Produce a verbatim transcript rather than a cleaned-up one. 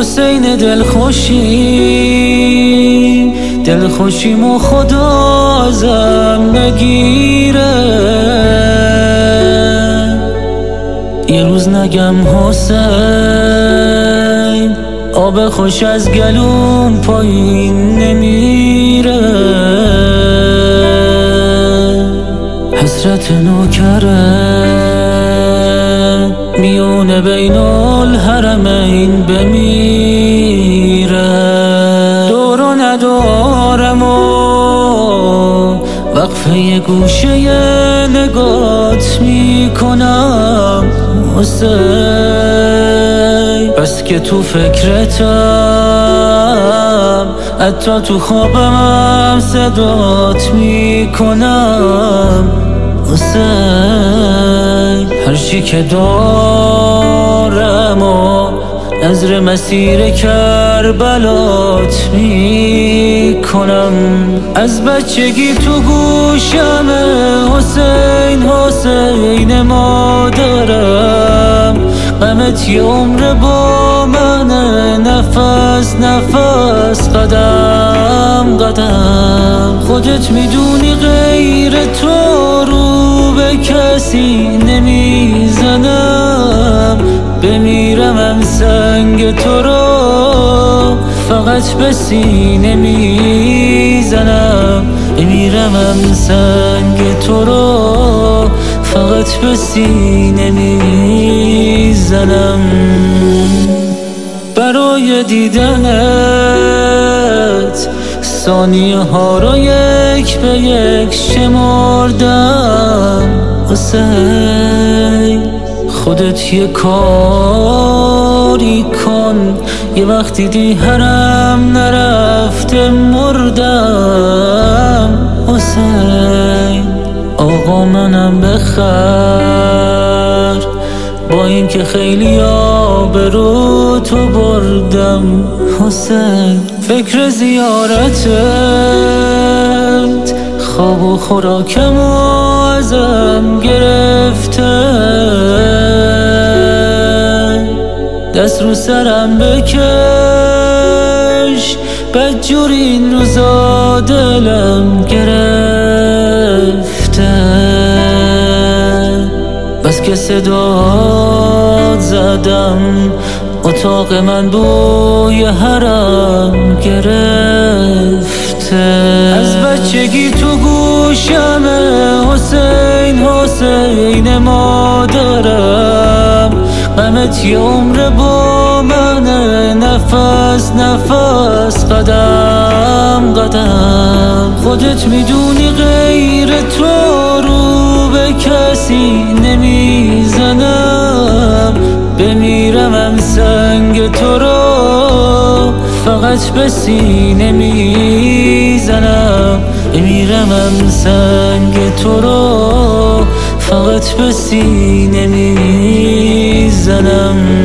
حسین دلخوشی دلخوشیمو خدا ازم نگیره، یه روز نگم حسین آب خوش از گلوم پایین نمیره. حسرت نوکره میونه بین الحرمین بمیره، دورو ندارم و وقفه یه گوشه یه نگات میکنم حسین، بس که تو فکرتم حتی تو خوابم صدات میکنم حسین. هرچی که دارم و نظر مسیر کربلات میکنم، از بچگی تو گوشمه حسین حسین مادرم، غمت یه عمر با منه، نفس نفس قدم قدم. خودت میدونی غیر تو رو به کسی نمیزنم، بمیرم هم سنگ تو رو فقط به سینه میزنم، بمیرم هم سنگ تو رو فقط به سینه میزنم. برای دیدنت ثانیه ها رو یک به یک شمردم حسین. خودت یه کاری کن، یه وقتی دی حرم نرفته مردم حسین. آقا منم بخر با این که خیلی آبرو تو بردم حسین. فکر زیارتت خواب و خوراکم و ازم گرفته، دست رو سرم بکش بدجور این روزا دلم گرفته، بس که صدات زدم اتاق من بوی حرم گرفته. از بچگی تو گوشمه حسین حسین مادرم، غمت یه عمر با منه، نفس نفس قدم قدم. خودت میدونی غیر تو رو به کسی نمیزنم، بمیرم هم سنگ تو رو فقط به سینه میزنم، بمیرم هم سنگ تو رو فقط به سینه میزنم.